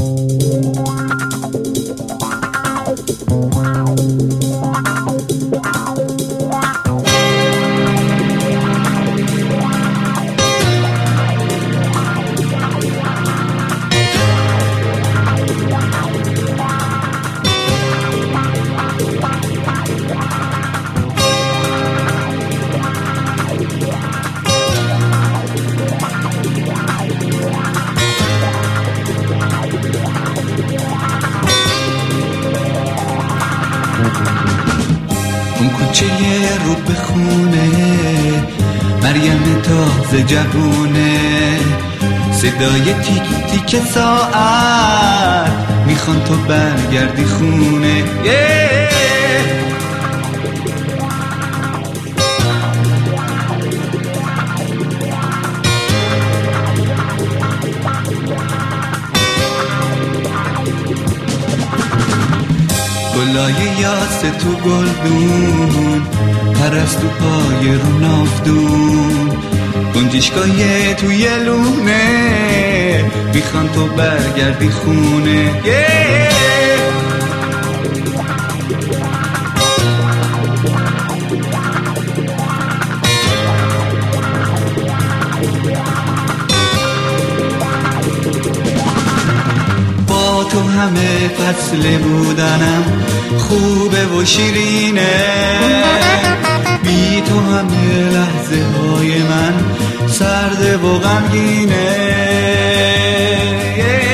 اون کوچه رو بخونه مریم تازه جوونه، صدای تیک تیک ساعت میخوان تو برگردی خونه. گلای یاس تو گلدون، پرستو پای رو نافدون، گنجشگاه توی لونه میخوان تو برگردی خونه. با تو همه فصل بودنم خوبه و شیرینه، بی تو همه لحظه های من سرده و غمگینه.